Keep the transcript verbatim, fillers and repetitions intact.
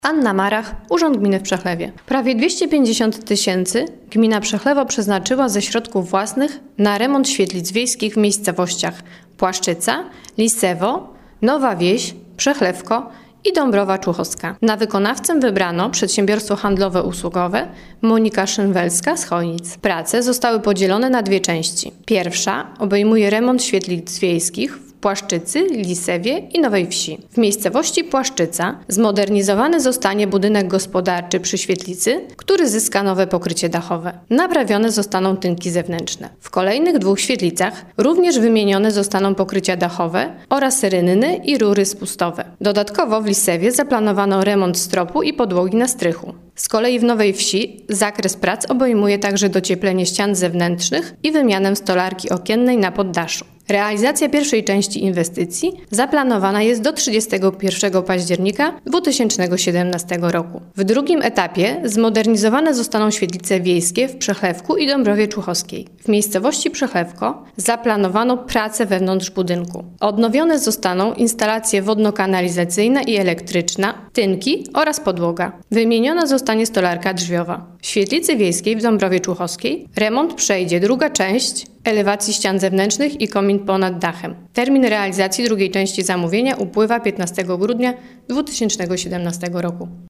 Anna Marach, Urząd Gminy w Przechlewie. Prawie dwieście pięćdziesiąt tysięcy gmina Przechlewo przeznaczyła ze środków własnych na remont świetlic wiejskich w miejscowościach Płaszczyca, Lisewo, Nowa Wieś, Przechlewko i Dąbrowa Czuchowska. Na wykonawcę wybrano przedsiębiorstwo handlowe usługowe Monika Szynwelska z Chojnic. Prace zostały podzielone na dwie części. Pierwsza obejmuje remont świetlic wiejskich w Płaszczycy, Lisewie i Nowej Wsi. W miejscowości Płaszczyca zmodernizowany zostanie budynek gospodarczy przy świetlicy, który zyska nowe pokrycie dachowe. Naprawione zostaną tynki zewnętrzne. W kolejnych dwóch świetlicach również wymienione zostaną pokrycia dachowe oraz rynny i rury spustowe. Dodatkowo w Lisewie zaplanowano remont stropu i podłogi na strychu. Z kolei w Nowej Wsi zakres prac obejmuje także docieplenie ścian zewnętrznych i wymianę stolarki okiennej na poddaszu. Realizacja pierwszej części inwestycji zaplanowana jest do trzydziestego pierwszego października dwa tysiące siedemnastego roku. W drugim etapie zmodernizowane zostaną świetlice wiejskie w Przechlewku i Dąbrowie Czuchowskiej. W miejscowości Przechlewko zaplanowano pracę wewnątrz budynku. Odnowione zostaną instalacje wodno-kanalizacyjna i elektryczna, tynki oraz podłoga. Wymieniona zostanie stolarka drzwiowa. W świetlicy wiejskiej w Dąbrowie Czuchowskiej remont przejdzie druga część elewacji ścian zewnętrznych i komin ponad dachem. Termin realizacji drugiej części zamówienia upływa piętnastego grudnia dwa tysiące siedemnastego roku.